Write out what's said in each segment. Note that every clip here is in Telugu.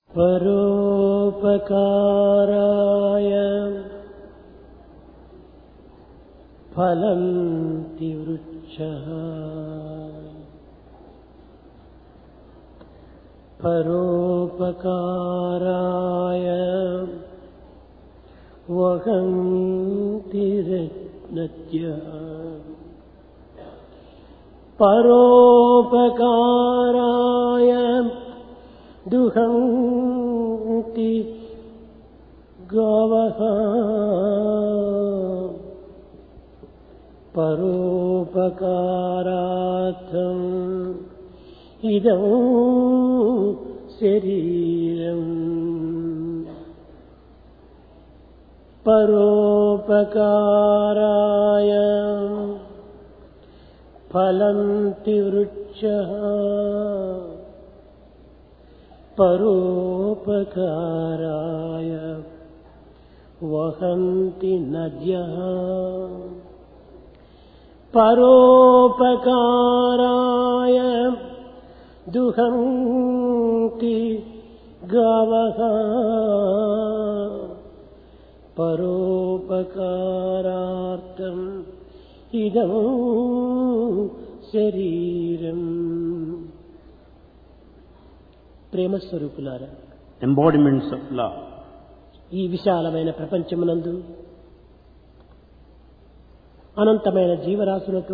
పరోపకారాయ ఫలంతి వృక్షః పరోపకారాయ వహంతి నద్యః పరోపకారాయ దుహంతి గావః పరోపకారార్థం ఇదం శరీరం పరోపకారాయ ఫలంతి వృక్షః పరోపకారాయ వహంతి నద్యః పరోపకారాయ దుహంతి గావః పరోపకారార్థం ఇదం శరీరం. ప్రేమ స్వరూపులారా, embodiments of love. ఈ విశాలమైన ప్రపంచమునందు అనంతమైన జీవరాశులతో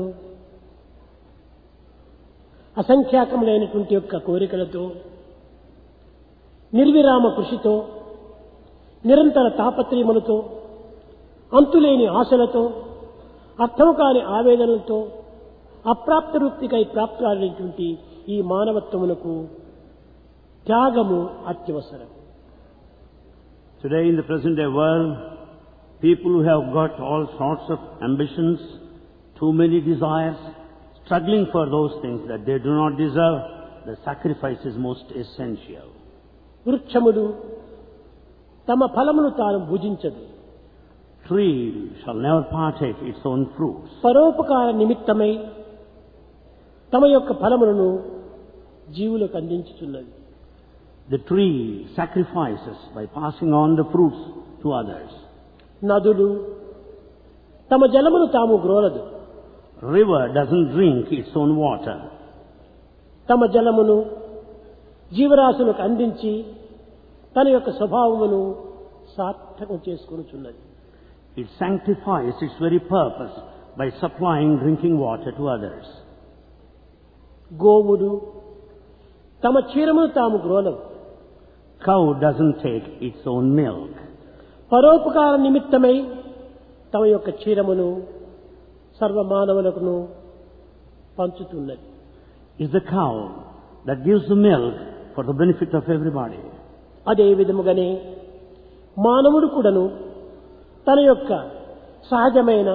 అసంఖ్యాకములైనటువంటి యొక్క కోరికలతో నిర్విరామ కృషితో నిరంతర తాపత్రయములతో అంతులేని ఆశలతో అర్థం కాని ఆవేదనలతో అప్రాప్త రూప్తికై ప్రాప్తులైనటువంటి ఈ మానవత్వమునకు త్యాగము అత్యవసరం. Today in the present day world, people who have got all sorts of ambitions, too many desires, struggling for those things that they do not deserve, the sacrifice is most essential. వృక్షములు తమ ఫలమును తాను భుజించదు. Tree shall never partake its own fruits. పరోపకార నిమిత్తమై తమ యొక్క ఫలములను జీవులకు అందించుతున్నది. The tree sacrifices by passing on the fruits to others. నదులు తమ జలమును తాము గ్రోలదు. River doesn't drink its own water. తమ జలమును జీవరాశులకు అందించి తన యొక్క స్వభావమును సార్థకం చేసుకొనుచున్నది. It sanctifies its very purpose by supplying drinking water to others. గోవులు తమ క్షీరమును తాము గ్రోలవు. Cow doesn't take its own milk. పరోపకార నిమిత్తమై తమ యొక్క క్షీరమును సర్వమానవులకు పంచుతున్నది. It's the cow that gives the milk for the benefit of everybody. అదే విధముగానే మానవుడు కూడాను తన యొక్క సహజమైన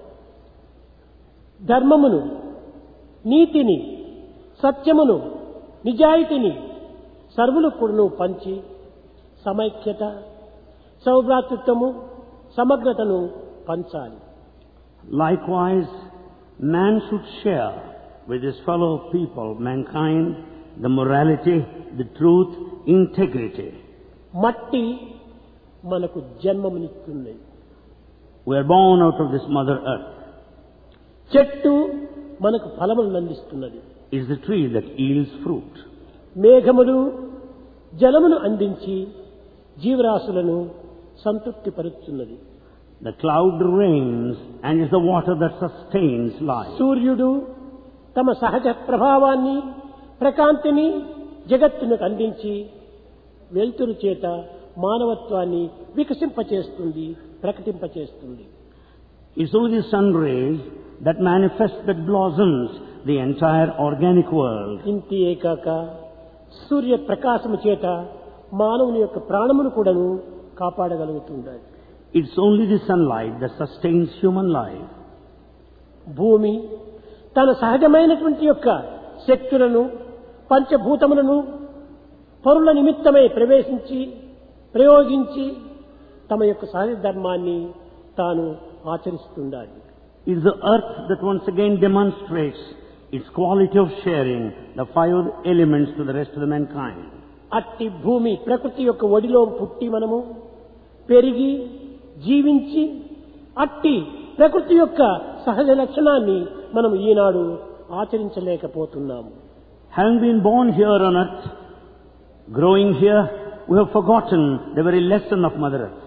ధర్మమును, నీతిని, సత్యమును, నిజాయితీని సర్వులకు కూడాను పంచి సమైక్యత, సౌభ్రాతృత్వము, సమగ్రతను పంచాలి. Likewise, man should share with his fellow people, mankind, the morality, the truth, integrity. మట్టి మనకు జన్మమునిస్తుంది. We are born out of this mother earth. చెట్టు మనకు ఫలములను అందిస్తున్నది. It is the tree that yields fruit. మేఘములు జలమును అందించి జీవరాశులను సంతృప్తిపరుచున్నది. The cloud rains and is the water that sustains life. సూర్యుడు తమ సహజ ప్రభావాన్ని, ప్రకాంతిని జగత్తునకు అందించి వెలుతురు చేత మానవత్వాన్ని వికసింపచేస్తుంది, ప్రకటింపచేస్తుంది. It's only the sun rays that manifest, that blossoms the entire organic world. ఇంతియే కాక సూర్య ప్రకాశము చేత మానవుని యొక్క ప్రాణమును కూడాను కాపాడగలుగుతుండాలి. It's only the sunlight that sustains human life. భూమి తన సహజమైనటువంటి యొక్క శక్తులను, పంచభూతములను పరుల నిమిత్తమై ప్రయోగించి తమ యొక్క సహజ ధర్మాన్ని తాను ఆచరిస్తుండాలి. It's the earth that once again demonstrates its quality of sharing the five elements to the rest of the mankind. అట్టి భూమి ప్రకృతి యొక్క ఒడిలో పుట్టి మనము పెరిగి జీవించి అట్టి ప్రకృతి యొక్క సహజ లక్షణాన్ని మనం ఈనాడు ఆచరించలేకపోతున్నాము. Having been born here on earth, growing here, we have forgotten the very lesson of Mother Earth.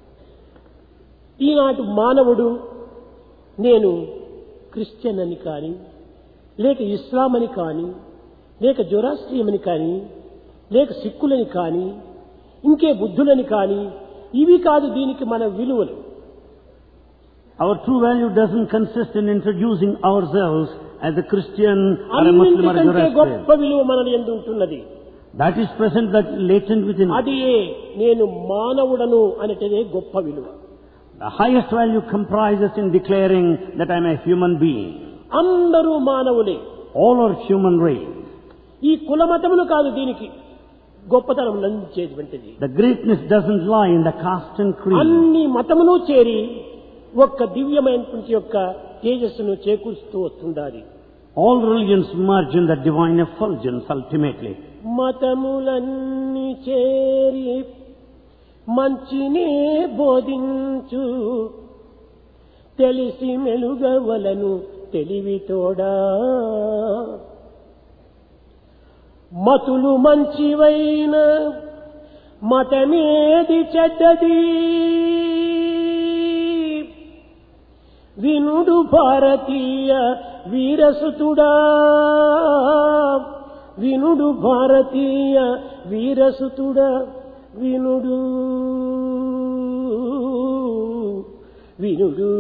ఈనాటి మానవుడు నేను క్రిస్టియన్ అని కానీ, లేక ఇస్లాం అని కానీ, లేక జొరాస్ట్రియన్ అని కానీ, లేక సిక్కులని కానీ, ఇంకే బుద్ధులని కానీ, ఇవి కాదు దీనికి మన విలువలు. Our true value doesn't consist in introducing ourselves as a Christian or a Muslim or a అన్నిటికంటే గొప్ప Zoroastrian. విలువ మనలో ఎందు ఉంటున్నది. That is present, that latent within us. అది నేను మానవుడను అనేటిదే గొప్ప విలువ. The highest value comprises in declaring that I am a human being. అందరూ మానవులే. All are human race. ఈ కుల మతములు కాదు దీనికి గొప్పతనం నందించేటువంటిది. The greatness doesn't lie in the caste and creed. అన్ని మతములు చేరి ఒక్క దివ్యమైనటువంటి యొక్క తేజస్సును చేకూరుస్తూ వస్తుండాలి. All religions merge in the divine effulgence ultimately. మతములన్నీ చేరి మంచినే బోధించు తెలిసి మెలుగవలను తెలివితోడా మతులు మంచివైన మతమేది చెడ్డది వినుడు భారతీయ వీరసుతుడా వినుడు భారతీయ వీరసుతుడా వినుడు వినుడు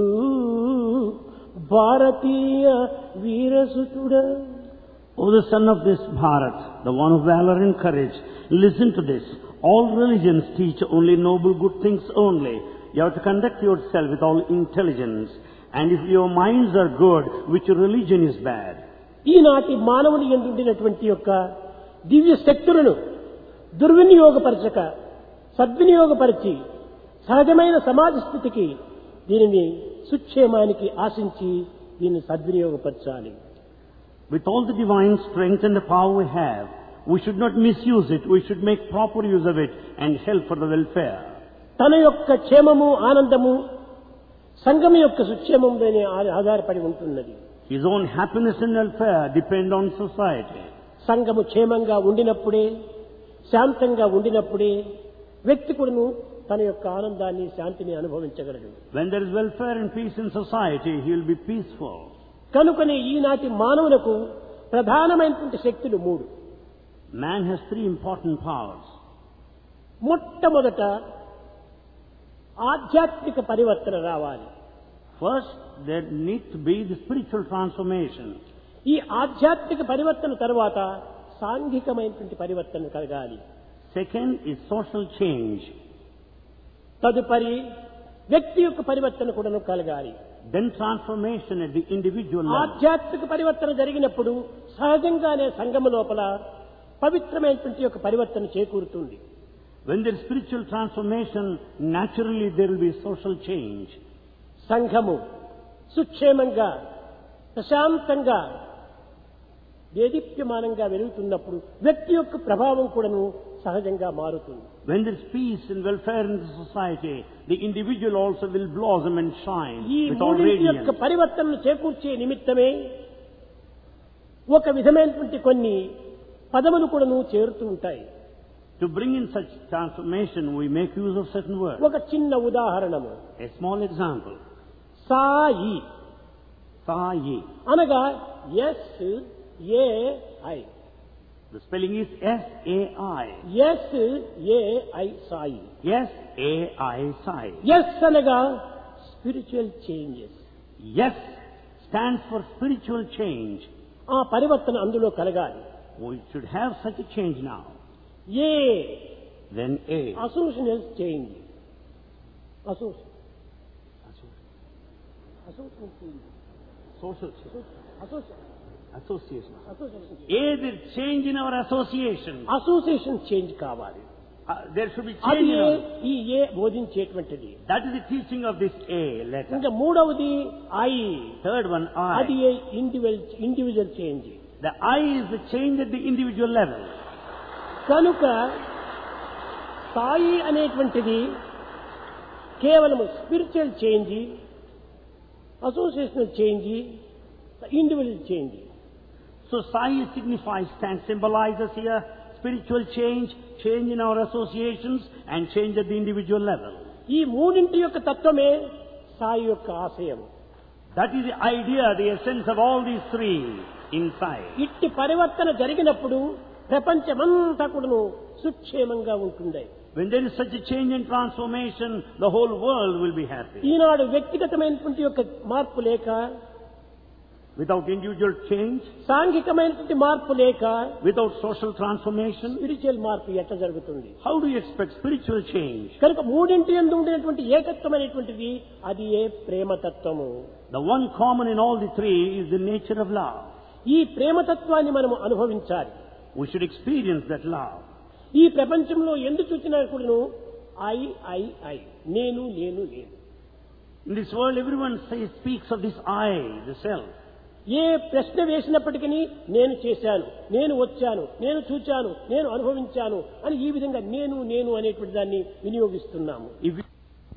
భారతీయ వీరసుతుడా. O the son of this Bharat, the one of valor and courage, listen to this. All religions teach only noble good things only. You have to conduct yourself with all intelligence. And if your minds are good, which religion is bad? ఈనాటి మానవుని యందుండినటువంటి యొక్క దివ్య శక్తులను దుర్వినియోగపరచక సద్వినియోగపరిచి సహజమైన సమాజ స్థితికి దీనిని సుక్షేమానికి ఆశించి దీన్ని సద్వినియోగపరచాలి. With all the divine strength and the power we have, we should not misuse it. We should make proper use of it and help for the welfare. తన యొక్క క్షేమము ఆనందము సంఘం యొక్క సుక్షేమంలోనే ఆధారపడి ఉంటున్నది. His own happiness and welfare depend on society. సంఘము క్షేమంగా ఉండినప్పుడే శాంతంగా ఉండినప్పుడే వ్యక్తి కూడాను తన యొక్క ఆనందాన్ని శాంతిని అనుభవించగలడు. When there is welfare and peace in society, he will be peaceful. కనుకనే ఈనాటి మానవులకు ప్రధానమైనటువంటి శక్తులు మూడు. Man has three important powers. మొట్టమొదట ఆధ్యాత్మిక పరివర్తన రావాలి. First, there needs to be the spiritual transformation. ఈ ఆధ్యాత్మిక పరివర్తన తర్వాత సాంఘికమైనటువంటి పరివర్తన కలగాలి. Second is social change. తదుపరి వ్యక్తి యొక్క పరివర్తన కూడా కలగాలి. Then transformation at the individual level. ఆధ్యాత్మిక పరివర్తన జరిగినప్పుడు సహజంగానే సంఘము లోపల పవిత్రమైనటువంటి యొక్క పరివర్తన చేకూరుతుంది. When there is spiritual transformation, naturally there will be social change. సంఘము సుక్షేమంగా ప్రశాంతంగా దేదీప్యమానంగా వెలుగుతున్నప్పుడు వ్యక్తి యొక్క ప్రభావం కూడాను సహజంగా మారుతుంది. When there is peace and welfare in the society, the individual also will blossom and shine ఈ with all మూడింటి యొక్క radiance. పరివర్తనను చేకూర్చే నిమిత్తమే ఒక విధమైనటువంటి కొన్ని పదములు కూడాను చేరుతూ ఉంటాయి. To bring in such transformation, we make use of certain words. ఒక చిన్న ఉదాహరణము, A small example. Sai Sai. అనగా SAI. The spelling is S-A-I. SAI Sai. S-A-I Sai. S అనగా spiritual changes. Yes stands for spiritual change. ఆ పరివర్తన అందులో కలగాలి. We should have such a change now. A Then A. Associational change. Association Social association. Association A, the change in our association. Association change కావాలి. There should be అది change in our... ఈ ఏ బోధించేటువంటిది. That is the teaching of this A letter. ఇంకా మూడవది ఐ. Third one, అది I. Individual change. The I is the change at the individual level. కనుక స్థాయి అనేటువంటిది కేవలం spiritual change, associational change, individual change. So Sai signifies and symbolizes here spiritual change, change in our associations and change at the individual level. ఈ మూడింటి యొక్క తత్వమే సాయి యొక్క ఆశయం. That is the idea, the essence of all these three in Sai. ఇట్టి పరివర్తన జరిగినప్పుడు ప్రపంచమంతా కూడాను సుక్షేమంగా ఉంటుంది. When there is such a change and transformation, the whole world will be happy. ఈనాడు వ్యక్తిగతమైనటువంటి యొక్క మార్పు లేక, Without individual change, సాంఘికమైనటువంటి మార్పు లేక, without social transformation, స్పిరిచువల్ మార్పు ఎట్లా జరుగుతుంది? how do you expect spiritual change? కనుక మూడింటి యందు ఉండేటువంటి ఏకత్వమైనటువంటిది అది ఏ ప్రేమతత్వము. The one common in all the three is the nature of love. ఈ ప్రేమతత్వాన్ని మనము అనుభవించాలి. We should experience that love. ఈ ప్రపంచంలో ఎందు చూసినా కూడాను ఐ నేను నేను నేను. In this world, everyone speaks of this I, the self. ఏ ప్రశ్న వేసినప్పటికీ నేను చేశాను, నేను వచ్చాను, నేను చూచాను, నేను అనుభవించాను అని ఈ విధంగా నేను నేను అనేటువంటి దాన్ని వినియోగిస్తున్నాము. If we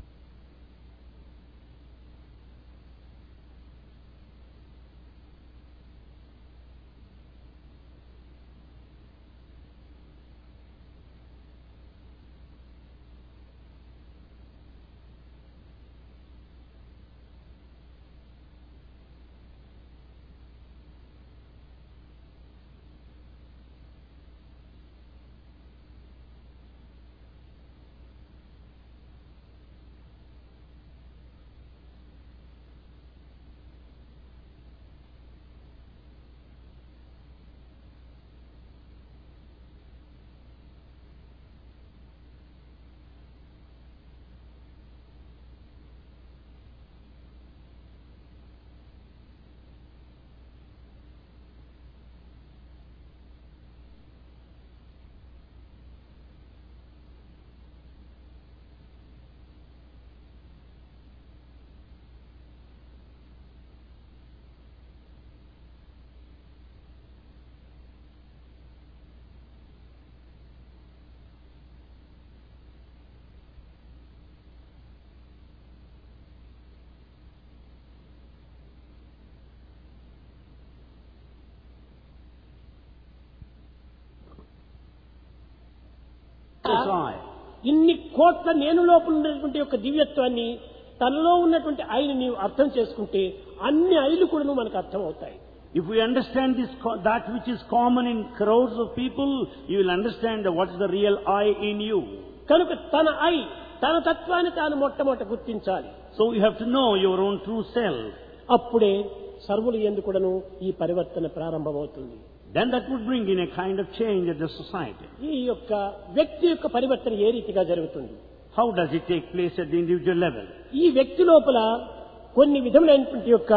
ఇన్ని కోట్ల నేను లోపల ఉన్నటువంటి యొక్క దివ్యత్వాన్ని, తనలో ఉన్నటువంటి ఐని నీవు అర్థం చేసుకుంటే అన్ని ఐలు కూడా మనకు అర్థం అవుతాయి. If we understand this, that which is common in crowds of people, you will understand what is the real I in you. కనుక తన ఐ, తన తత్వాన్ని తాను మొట్టమొదట గుర్తించాలి. So you have to know your own true self. అప్పుడే సర్వుల యందు కూడాను ఈ పరివర్తన ప్రారంభమవుతుంది. Then that would bring in a kind of change at the society. ఈ యొక్క వ్యక్తి యొక్క పరివర్తన ఏ రీతిగా జరుగుతుంది? How does it take place at the individual level? ఈ వ్యక్తి లోపల కొన్ని విధములైనటువంటి యొక్క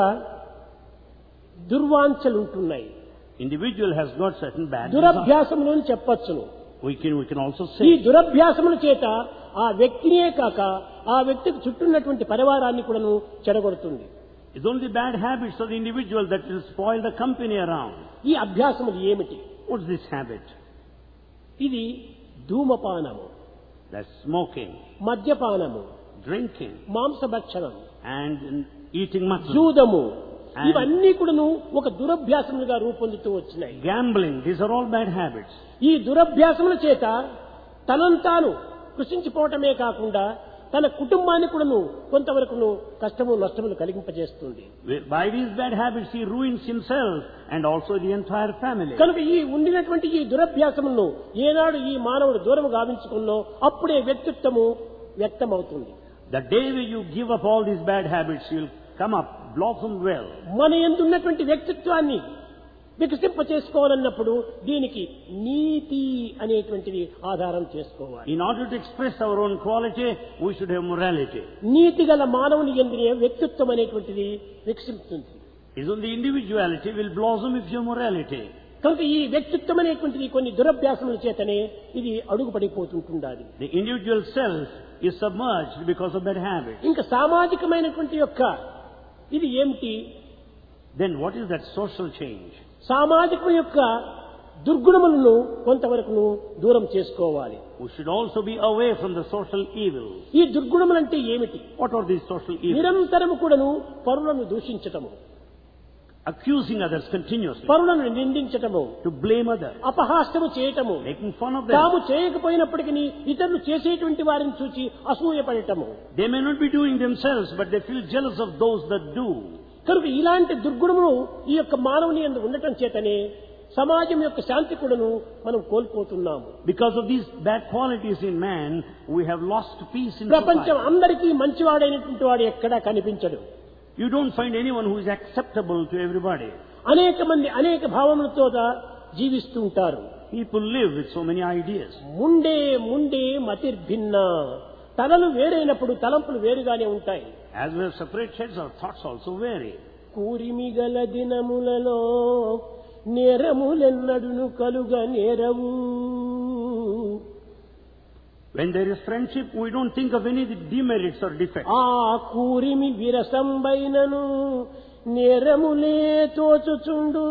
దుర్వాంఛలు ఉంటున్నాయి. Individual has got certain bad desires. దురభ్యాసములు చెప్పొచ్చును. We can also ఈ say దురభ్యాసముల చేత ఆ వ్యక్తినే కాక ఆ వ్యక్తికి చుట్టూన్నటువంటి పరివారాన్ని కూడాను చెడగొడుతుంది. it's only bad habits of the individual that will spoil the company around. ఈ అభ్యాసములు ఏమిటి? What's this habit? ఇది ధూమపానము, That's smoking, మద్యపానము, drinking, మాంసభక్షణం, and eating mutton, జూదము, And- ఇవన్నీ కూడాను ఒక దురభ్యాసములుగా రూపొందుతూ వచ్చినాయి. gambling. These are all bad habits. ఈ దురభ్యాసముల చేత తనంతాను కృషించిపోవటమే కాకుండా తన కుటుంబాన్ని కూడాను కొంతవరకును కష్టము నష్టములు కలిగింపజేస్తుంది. By these bad habits, he ruins himself and also the entire family. కనుక ఈ ఉండినటువంటి ఈ దురభ్యాసములను ఏనాడు ఈ మానవుడు దూరము గావించుకున్నో అప్పుడే వ్యక్తిత్వము వ్యక్తమవుతుంది. The day when you give up all these bad habits, you'll come up, blossom well. మన యందు ఉన్నటువంటి వ్యక్తిత్వాన్ని వికసింప చేసుకోవాలన్నప్పుడు దీనికి నీతి అనేటువంటిది ఆధారం చేసుకోవాలి. In order to express our own quality, we should have morality. నీతి గల మానవుని యందునే వ్యక్తిత్వం అనేటువంటిది వికసిస్తుంది. It's only individuality will blossom if you have morality. కనుక ఈ వ్యక్తిత్వం అనేటువంటిది కొన్ని దురభ్యాసముల చేతనే ఇది అడుగుపడిపోతుంటుండాలి. The individual self is submerged because of bad habits. ఇంకా సామాజికమైనటువంటి యొక్క ఇది ఏమిటి? Then what is that social change? సామాజికం యొక్క దుర్గుణములను కొంతవరకు దూరం చేసుకోవాలి. We should also be away from the social evil. ఈ దుర్గుణములంటే ఏమిటి? What are these social evils? నిరంతరము కూడాను పరులను దూషించటము, Accusing others continuously, పరులను నిందించటము, to blame others, అపహాస్యము చేయటము, making fun of them. తాము చేయకపోయినప్పటికీ ఇతరులు చేసేటువంటి వారిని చూచి అసూయపడటము. They may not be doing themselves, but they feel jealous of those that do. కనుక ఇలాంటి దుర్గుణములు ఈ యొక్క మానవుని యందు ఉండటం చేతనే సమాజం యొక్క శాంతి కూడాను మనం కోల్పోతున్నాము. Because of these bad qualities in man, we have lost peace in ప్రపంచం society. అందరికీ మంచివాడైనటువంటి వాడు ఎక్కడా కనిపించడు. You don't find anyone who is acceptable to everybody. అనేక మంది అనేక భావములతో జీవిస్తూ ఉంటారు. People live with so many ideas. Munde మతిర్భిన్న, తలలు వేరైనప్పుడు తలంపులు వేరుగానే ఉంటాయి. As we have separate heads, our thoughts also vary. కూరిమిగల దినములలో నేరములెన్నడును కలుగ నేరవు. When there is friendship, we don't think of any demerits or defects. ఆ కూరిమి విరసంబైనను నేరములే తోచుచుండు.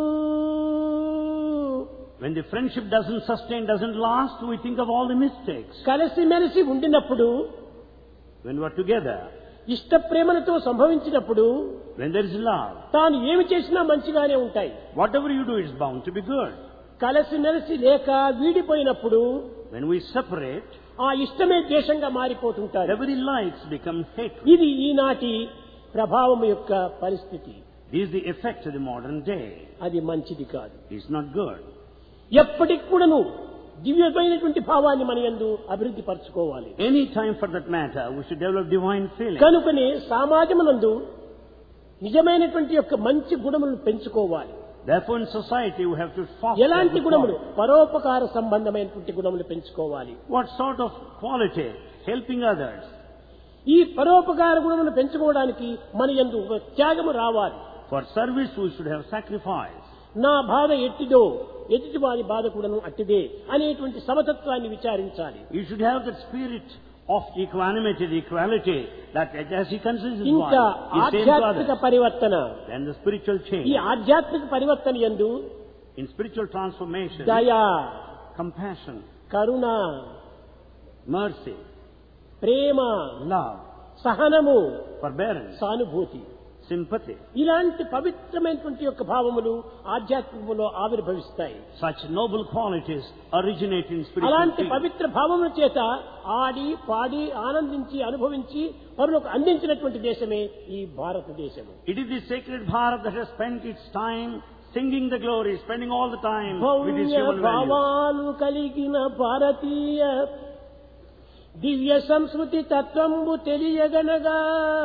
When the friendship doesn't sustain, doesn't last, we think of all the mistakes. కలిసిమెలిసి ఉండినప్పుడు, When we are together, ఇష్ట ప్రేమలతో సంభవించినప్పుడు when there is love, తాను ఏమి చేసినా మంచిగానే ఉంటాయి. whatever you do is bound to be good. కలిసిమెలిసి లేక వీడిపోయినప్పుడు When we separate, ఆ ఇష్టమే ద్వేషంగా మారిపోతుంటారు. the very likes become hatred. ఇది ఈనాటి ప్రభావం యొక్క పరిస్థితి. This is the effect of the modern day. అది మంచిది కాదు. It's not good. ఎప్పటికి కూడాను దివ్యమైనటువంటి భావాన్ని మన యందు అభివృద్ధి పరచుకోవాలి. Any time for that matter, we should develop divine feeling. కనుకనే సమాజమునందు నిజమైనటువంటి యొక్క మంచి గుణములను పెంచుకోవాలి. Therefore, in society, we have to foster ఎలాంటి good గుణములు? qualities. పరోపకార సంబంధమైనటువంటి గుణములు పెంచుకోవాలి. What sort of quality? Helping others. ఈ పరోపకార గుణములు పెంచుకోవడానికి మన యందు ఒక త్యాగము రావాలి. For service, we should have sacrifice. నా బాధ ఎట్టిదో ఎదుటి వారి బాధ కూడాను అట్టిదే అనేటువంటి సమతత్వాన్ని విచారించాలి. You should have that spirit of equanimity, the equality, that as he considers his ఇంకా wife, he same to ఆధ్యాత్మిక others. పరివర్తన, Then the spiritual ఈ change. ఆధ్యాత్మిక పరివర్తన యందు In spiritual transformation, దయ, compassion, కరుణ, mercy, ప్రేమ, love, సహనము, forbearance, సానుభూతి, sympathy. ఇలాంటి పవిత్రమైనటువంటి యొక్క భావములు ఆధ్యాత్మికంలో ఆవిర్భవిస్తాయి. Such noble qualities originate in spiritual అలాంటి field. పవిత్ర భావముల చేత ఆడి పాడి ఆనందించి అనుభవించి పరులకు అందించినటువంటి దేశమే ఈ భారతదేశము. It is the sacred Bharat that has spent its time singing the glory, spending all the time with its Bhavya human values. భావాలు కలిగిన భారతీయ దివ్య సంస్కృతి తత్వంబు తెలియగనగా,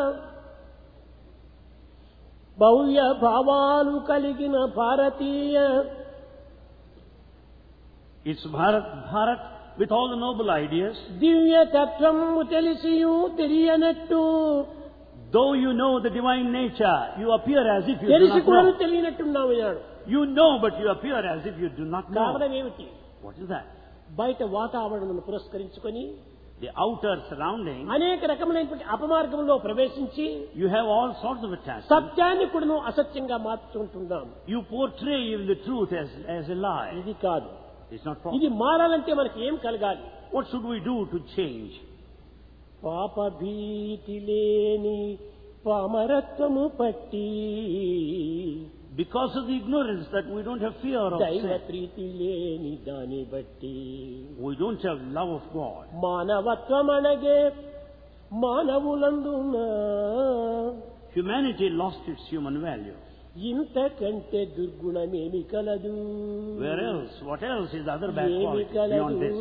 భవ్య భావాలు కలిగిన భారతీయ It's Bharat with all the noble ideas. దివ్య తత్వము తెలిసియు తెలియనట్టు, Though you know the divine nature, you appear as if you do తెలిసి not కూడా know. తెలియనట్టున్నావు అన్నాడు. You know, but you appear as if you do not know. కారణం ఏమిటి? What is that? బయట వాతావరణమును పురస్కరించుకొని The outer surrounding, అనేక రకములైనటువంటి అపమార్గంలో ప్రవేశించి you have all sorts of attachments. సత్యాన్ని కూడాను అసత్యంగా మార్చుకుంటున్నాం. You portray even the truth as a lie. ఇది కాదు. It's not proper. ఇది మారాలంటే మనకి ఏం కలగాలి? What should we do to change? పాప భీతి లేని పామరత్వము పట్టి, Because of the ignorance that we don't have fear of దైవ sin. ప్రీతి లేని దాని బట్టి, We don't have love of God. మానవత్వమనగే మానవులందున Humanity lost its human value. ఇంతకంటే దుర్గుణమేమి కలదు? Where else? What else is the other bad ఏమి quality కలదు? beyond this?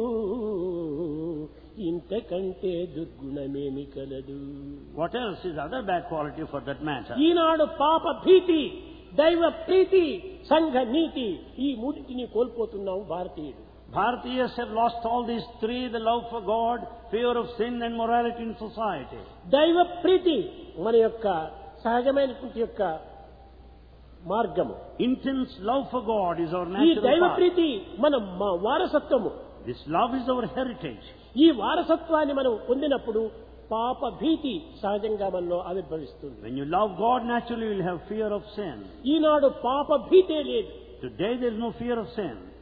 ఇంతకంటే దుర్గుణమేమి కలదు? What else is the other bad quality for that matter? ఈనాడు పాప భీతి, దైవ ప్రీతి, సంఘ నీతి, ఈ మూడింటిని కోల్పోతున్నాం భారతీయులు. Bharatiyas have lost all these three: the love for God, fear of sin, and morality in society. దైవ ప్రీతి మన యొక్క సహజమైనటువంటి యొక్క మార్గము. Intense love for God is our ఈ natural దైవ path. ప్రీతి మన వారసత్వము. This love is our heritage. ఈ వారసత్వాన్ని మనం పొందినప్పుడు పాప భీతి సహజంగా మనలో ఆవిర్భవిస్తుంది. When you love God, naturally you will have fear of sin. ఈనాడు పాప భీతే లేదు. Today there is no fear of sin.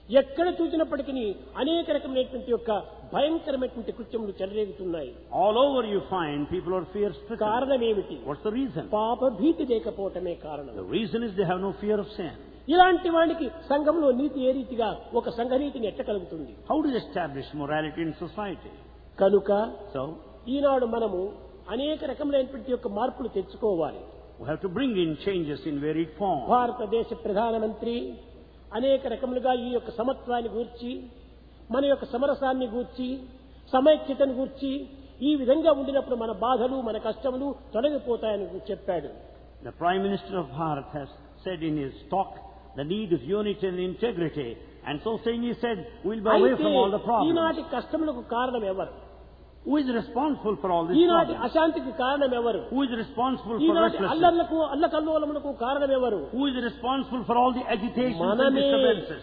ఎక్కడ చూసినప్పటికీ అనేక రకమైనటువంటి యొక్క భయంకరమైనటువంటి కృత్యములు చెలరేగుతున్నాయి. All over you find people are fear-stricken. కారణం ఏమిటి? What's the reason? పాప భీతి లేకపోవటమే కారణం. The reason is they have no fear of sin. ఇలాంటి వాడికి సంఘంలో నీతి ఏ రీతిగా ఒక సంఘనీతిని ఎట్టగలుగుతుంది? How to establish morality in society? కనుక So, ఈనాడు మనము అనేక రకములైనటువంటి యొక్క మార్పులు తెచ్చుకోవాలి. we have to bring in changes in varied form. భారతదేశ ప్రధానమంత్రి అనేక రకములుగా ఈ యొక్క సమత్వాన్ని గూర్చి, మన యొక్క సమరసాన్ని గూర్చి, సమైక్యతను గూర్చి ఈ విధంగా ఉండినప్పుడు మన బాధలు మన కష్టములు తొలగిపోతాయని చెప్పాడు. The Prime Minister of Bharat has said in his talk the need of unity and integrity, and so saying he said we'll be away from all the problems. ఈనాటి కష్టములకు కారణం ఎవరు? Who is responsible for all this ఈనాటి problem? అశాంతికి కారణం ఎవరు? Who is responsible for ఈనాటి restlessness? అల్లర్లకు అల్లకల్లోలములకు కారణం ఎవరు? Who is responsible for all the agitations and మనమే disturbances?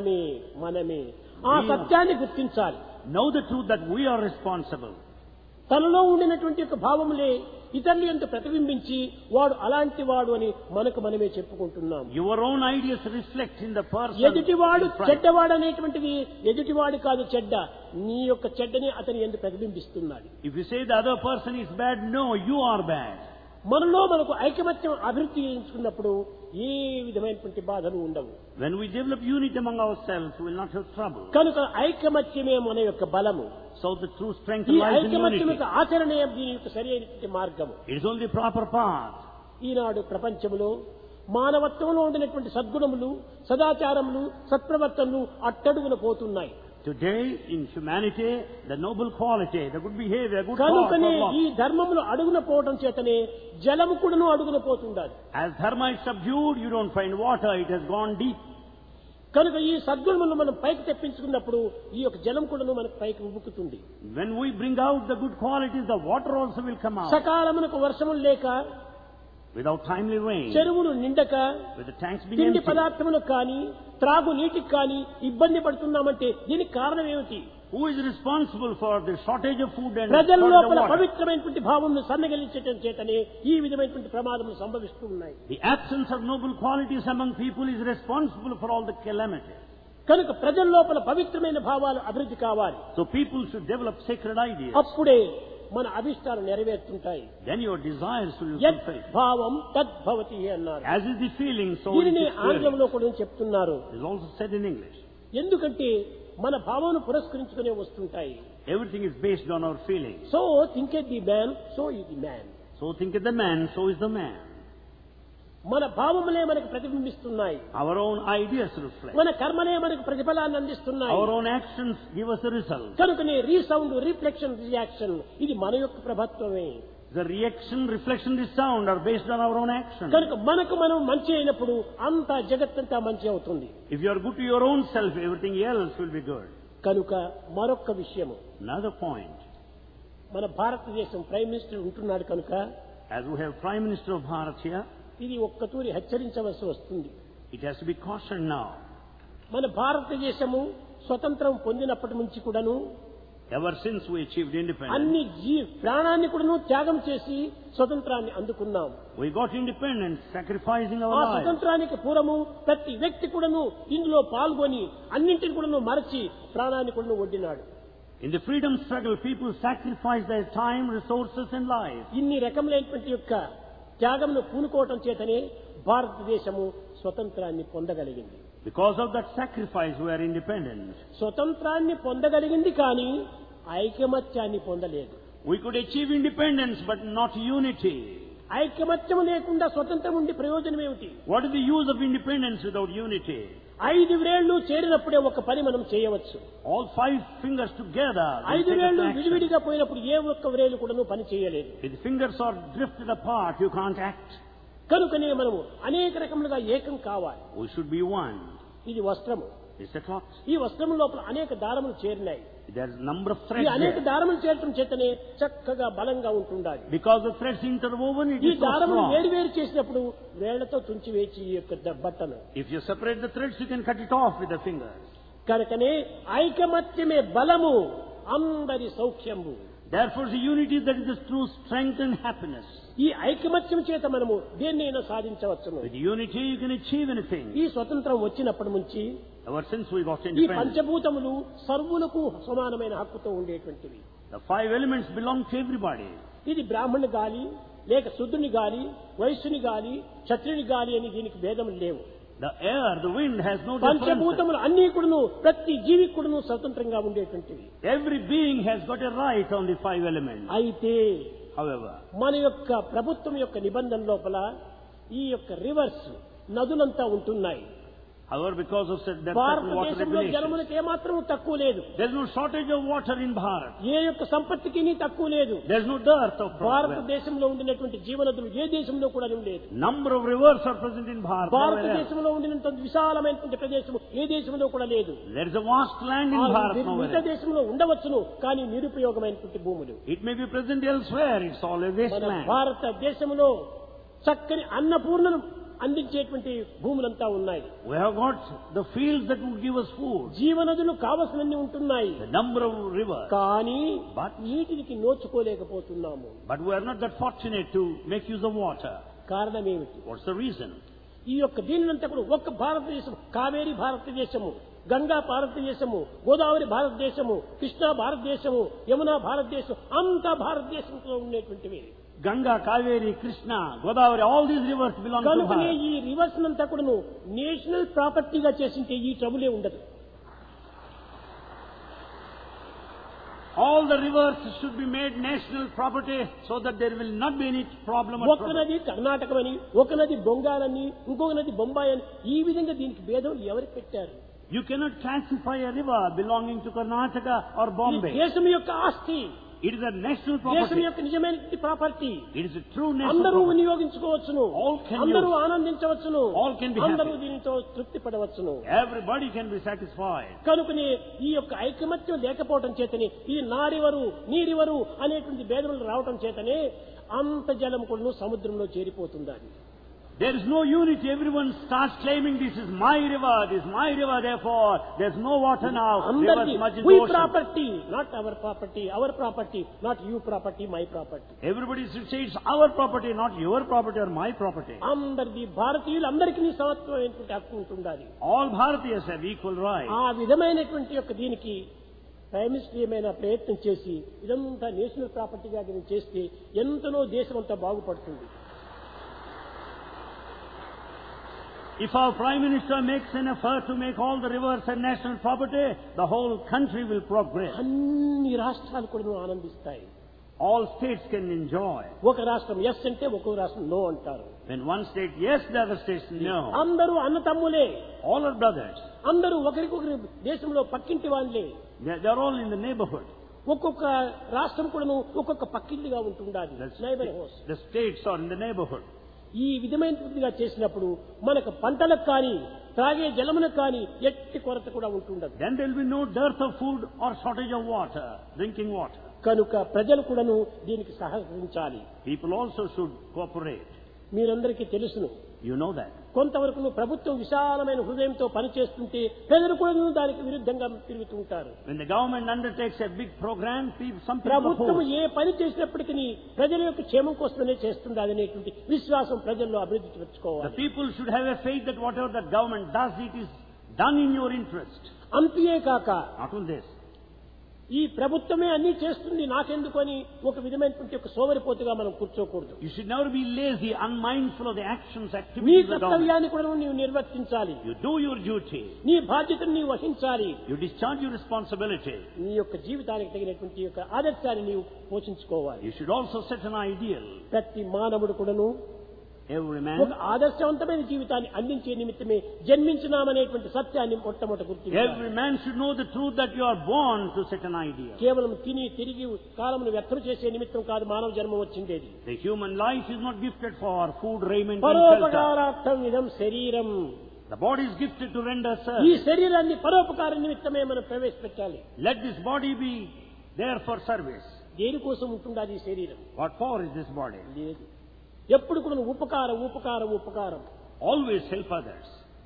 మనమే ఆ సత్యాన్ని గుర్తించాలి. Know the truth that we are responsible. తనలో ఉండినటువంటి యొక్క భావములే ఇతరులు ఎంత ప్రతిబింబించి వాడు అలాంటి వాడు అని మనకు మనమే చెప్పుకుంటున్నాం. Your own ideas reflect in the person. ఎదుటివాడు చెడ్డవాడు అనేటువంటిది ఎదుటివాడు కాదు చెడ్డ, నీ యొక్క చెడ్డని అతని ఎందుకు ప్రతిబింబిస్తున్నాడు. If you say the other person is bad, no, you are bad. మనలో మనకు ఐకమత్యం అభివృద్ధి చేయించుకున్నప్పుడు ఏ విధమైనటువంటి బాధలు ఉండవు. When we develop unity among ourselves, we will not have trouble. కనుక ఐకమత్యమే మన యొక్క బలము. So the true strength ఈ lies in ఐకమత్యం unity. యొక్క ఆచరణే దీని యొక్క సరైనటువంటి మార్గము. It is only the proper path. ఈనాడు ప్రపంచంలో మానవత్వంలో ఉండినటువంటి సద్గుణములు, సదాచారములు, సత్ప్రవర్తనలు అట్టడుగున పోతున్నాయి. Today, in humanity, the noble quality, the good behavior, good thought, కనుకనే are ఈ lost. ధర్మములు అడుగున పోవటం చేతనే జలము కూడాను అడుగున పోతుండాలి. As dharma is subdued, you don't find water, it has gone deep. కనుక ఈ సద్గుణములను మనం పైకి తెప్పించుకున్నప్పుడు ఈ యొక్క జలం కూడాను మనకు పైకి ఉబుకుతుంది. When we bring out the good qualities, the water also will come out. సకాలమునకు వర్షములు లేక, Without timely rain, చెరువులు నిండక, with the tanks being తిండి empty, పదార్థములకు కానీ త్రాగు నీటికి కానీ ఇబ్బంది పడుతున్నామంటే దీనికి కారణం ఏమిటి? who is responsible for the shortage of food and ప్రజల shortage of లోపల water? పవిత్రమైనటువంటి భావమును సన్నగిలించటం చేతనే ఈ విధమైనటువంటి ప్రమాదములు సంభవిస్తూ ఉన్నాయి. The absence of noble qualities among people is responsible for all the calamities. కనుక ప్రజల లోపల పవిత్రమైన భావాలు అభివృద్ధి కావాలి. So people should develop sacred ideas. అప్పుడే మన అభిష్టాలు నెరవేరుతుంటాయి. Then your desires will be యత్ fulfilled. భావం తద్భవతి అన్నారు. As is the feeling, so is దీనిని the ఆంగ్లంలో feeling. కూడా చెప్తున్నారు. It is also said in English. ఎందుకంటే మన భావమును పురస్కరించుకునే వస్తుంటాయి. Everything is based on our feelings. So thinketh the man, so is the man. So thinketh the man, so is the man. మన భావములే మనకు ప్రతిబింబిస్తున్నాయి. Our own ideas reflect. మన కర్మలే మనకు ప్రతిఫలాన్ని అందిస్తున్నాయి. Our own actions give us a result. కనుకనే రీసౌండ్, రిఫ్లెక్షన్, రియాక్షన్ ఇది మన యొక్క ప్రభావమే. The reaction, reflection, the sound are based on our own actions. కనుక మనకు మనం మంచి అయినప్పుడు అంతా జగత్తంతా మంచి అవుతుంది. If you are good to your own self, everything else will be good. కనుక మరొక్క విషయము, Another point. మన భారతదేశం ప్రైమ్ మినిస్టర్ ఉంటున్నాడు కనుక As we have Prime Minister of Bharat here, ఇది ఒక్కతూరి హెచ్చరించవలసి వస్తుంది. it has to be cautioned now. మన భారతదేశము స్వతంత్రం పొందినప్పటి నుంచి కూడాను Ever since we achieved independence, అన్ని ప్రాణాన్ని కూడాను త్యాగం చేసి స్వతంత్రాన్ని అందుకున్నాం. we got independence, sacrificing our ఆ lives. స్వతంత్రానికి పూర్వము ప్రతి వ్యక్తి కూడాను ఇందులో పాల్గొని అన్నింటిని కూడాను మరచి ప్రాణాన్ని కూడాను ఒడ్డినాడు. In the freedom struggle, people sacrificed their time, resources and lives. ఇన్ని రకములైనటువంటి యొక్క త్యాగమును పూనుకోవటం చేతనే భారతదేశము స్వతంత్రాన్ని పొందగలిగింది. Because of that sacrifice, we are independent. స్వతంత్రాన్ని పొందగలిగింది కానీ ఐకమత్యాన్ని పొందలేదు. We could achieve independence, but not unity. ఐకమత్యం లేకుండా స్వతంత్రం ఉండి ప్రయోజనం ఏమిటి? What is the use of independence without unity? 5 వేళ్లు చేరినప్పుడే ఒక పని మనం చేయవచ్చు. All 5 fingers together. will 5 take us వేళ్లు to action. విడివిడిగా పోయినప్పుడు ఏ ఒక్క వేలు కూడా పని చేయలేదు. If the fingers are drifted apart, you can't act. కనుకనే మనము అనేక రకములుగా ఏకం కావాలి. We should be one. ఇది వస్త్రము. It's a cloth. ఈ వస్త్రము లోపల అనేక దారములు చేరినాయి. There's a number of ఈ threads అనేక there. దారములు చేరటం చేతనే చక్కగా బలంగా ఉంటుండాలి. Because the threads interwoven, it ఈ is so దారములు strong. వేరు వేరు చేసినప్పుడు వేళ్లతో తుంచి వేచి ఈ యొక్క బట్టను. If you separate the threads, you can cut it off with the fingers. కనుకనే ఐకమత్యమే బలము, అందరి సౌఖ్యము. Therefore, the unity that is the true strength and happiness. ఈ ఐకమత్యం చేత మనము దేన్నైనా సాధించవచ్చును. With unity, you can achieve anything. ఈ స్వతంత్రం వచ్చినప్పటి నుంచి Ever since we got ఈ independence, పంచభూతములు సర్వులకు సమానమైన హక్కుతో ఉండేటువంటివి. the 5 elements belong to everybody. ఇది బ్రాహ్మణుని గాలి, లేక శూద్రుని గాలి, వైశ్యుని గాలి, క్షత్రుని గాలి అని దీనికి భేదములు లేవు. The air, the wind has no difference. పంచభూతములు అన్ని కూడాను ప్రతి జీవి కూడాను స్వతంత్రంగా ఉండేటువంటివి. Every being has got a right on the 5 elements. అయితే However, మన యొక్క ప్రభుత్వం యొక్క నిబంధన లోపల ఈ యొక్క రివర్స్ నదులంతా ఉంటున్నాయి. because of certain water భారతదేశంలో regulations, జనములకు ఏమాత్రం తక్కువ లేదు. there is no shortage of water in Bharat. ఏ యొక్క సంపత్తికి తక్కువ లేదు. There is no dearth of water. భారతదేశంలో ఉండినటువంటి జీవనదులు ఏ దేశంలో కూడా లేదు. Number of rivers are present in Bharat. భారతదేశంలో ఉండినంత విశాలమైనటువంటి ప్రదేశం ఏ దేశంలో కూడా లేదు. There is a vast land in Bharat. మిగతా దేశంలో ఉండవచ్చును, కానీ నిరుపయోగమైనటువంటి భూములు. It may be present elsewhere. It's all a waste land. భారతదేశంలో చక్కని అన్నపూర్ణను అందించేటువంటి భూములంతా ఉన్నాయి. We have got the fields that would give us food. జీవనదులు కావలసినన్ని ఉంటున్నాయి. The number of rivers. కానీ But నీటికి నోచుకోలేకపోతున్నాము. we are not that fortunate to make use of water. కారణం ఏమిటి? What's the reason? ఈ యొక్క దీనినంతా కూడా ఒక్క భారతదేశం, కావేరి భారతదేశము, గంగా భారతదేశము, గోదావరి భారతదేశము, కృష్ణా భారతదేశము, యమునా భారతదేశం, అంతా భారతదేశంలో ఉండేటువంటివి. Ganga, Kaveri, Krishna, Godavari, all these rivers belong to కనుకనే Bharat. ఈ రివర్స్ నంతా కూడాను నేషనల్ ప్రాపర్టీగా చేసింటే ఈ ట్రబులే ఉండదు. All the rivers should be made national property so that there will not be any problem or ఒక trouble. నది కర్ణాటకమని, ఒక నది బొంగాలని, ఇంకొక నది బొంబాయి అని, ఈ విధంగా దీనికి భేదం ఎవరు పెట్టారు? You cannot classify a river belonging to Karnataka or ఇది Bombay. దేశం యొక్క ఆస్తి, It is a national దేశం property. యొక్క నిజమైన property. It is a true national అందరూ property. వినియోగించుకోవచ్చును, All can అందరూ use. ఆనందించవచ్చును, All can be అందరూ happy. దీనితో తృప్తి పడవచ్చును. Everybody can be satisfied. కనుకనే ఈ యొక్క ఐకమత్యం లేకపోవడం చేతనే ఇది నారివరు నీరివరు అనేటువంటి భేదములు రావటం చేతనే అంత జలం కూడా సముద్రంలో చేరిపోతుందని. There is no unity. Everyone starts claiming this is my river, therefore there's no water now. River is much in the we ocean. property, not our property, not you property, my property. Everybody should say it's our property, not your property or my property. అందరిది భారతీయులందరికీ సమత్వమైనటువంటి హక్కు ఉంటుండాలి. All Bharatiyas have equal rights. ఆ విధమైనటువంటి యొక్క దీనికి ప్రైమ్ మినిస్టర్ ఏమైనా ప్రయత్నం చేసి ఇదంతా నేషనల్ ప్రాపర్టీగా చేస్తే ఎంతనో దేశం అంతా బాగుపడుతుంది. If our Prime Minister makes an effort to make all the rivers a national property, the whole country will progress. అన్ని రాష్ట్రాలు కూడా ఆనందిస్తాయి. All states can enjoy. ఒక రాష్ట్రం ఎస్ అంటే ఒక రాష్ట్రం నో అంటారు. When one state yes, the other states no. అందరూ అన్నతమ్ములే, All are brothers. అందరూ ఒకరికొకరి దేశంలో పక్కింటి వాళ్ళే. They're all in the neighborhood. ఒక్కొక్క రాష్ట్రం కూడా ఒక్కొక్క పక్కింటిగా ఉంటుండాలి. Neighbour house. The states are in the neighborhood. ఈ విధమైనదిగా చేసినప్పుడు మనకు పంటలకు కానీ త్రాగే జలమునకు కానీ ఎట్టి కొరత కూడా ఉంటుండదు. Then there will be no dearth of food or shortage of water, drinking water. కనుక ప్రజలు కూడాను దీనికి సహకరించాలి. People also should cooperate. మీరందరికీ తెలుసును. You know that. కొంతవరకు ప్రభుత్వం విశాలమైన హృదయంతో పనిచేస్తుంటే ప్రజలు కూడా దానికి విరుద్ధంగా తిరుగుతుంటారు. When the government undertakes a big program, some people ప్రభుత్వం oppose. ఏ పని చేసినప్పటికీ ప్రజల యొక్క క్షేమం కోసమే చేస్తుంది అనేటువంటి విశ్వాసం ప్రజల్లో అభివృద్ధి The తెచ్చుకోవాలి. people should have a faith that whatever the government does, it is done in your interest. అంతే కాక Not only this. ఈ ప్రభుత్వమే అన్ని చేస్తుంది నాకెందుకు అని ఒక విధమైనటువంటి ఒక సోమరిపోతుగా మనం కూర్చోకూడదు. You should never be lazy, unmindful of the actions, నీ activities of the government. కర్తవ్యాన్ని కూడా నీవు నిర్వర్తించాలి. You do your duty. నీ బాధ్యతను నీవు వహించాలి. You discharge your responsibility. నీ యొక్క జీవితానికి తగినటువంటి యొక్క ఆదర్శాన్ని నీవు పోషించుకోవాలి. You should also set an ideal. ప్రతి మానవుడు కూడాను Every man. ఒక ఆదర్శవంతమైన జీవితాన్ని అందించే నిమిత్తమే జన్మించినామనేటువంటి సత్యాన్ని మొట్టమొదట గుర్తించాలి. Every man should know the truth that you are born to set an ideal. కేవలం తిరిగి కాలమును వ్యర్థం చేసే నిమిత్తం కాదు మానవ జన్మ వచ్చిండేది. The human life is not gifted for food, raiment, and shelter. పరోపకారార్థం ఇదం శరీరం. The body is gifted to render ఈ service. శరీరాన్ని పరోపకార నిమిత్తమే మనం ప్రవేశపెట్టాలి. Let this body be there for service. దేనికోసం ఉంటుండాలి ఈ శరీరం? What for is this body? లేదు. ఎప్పుడు కూడా ఉపకారం Always help others.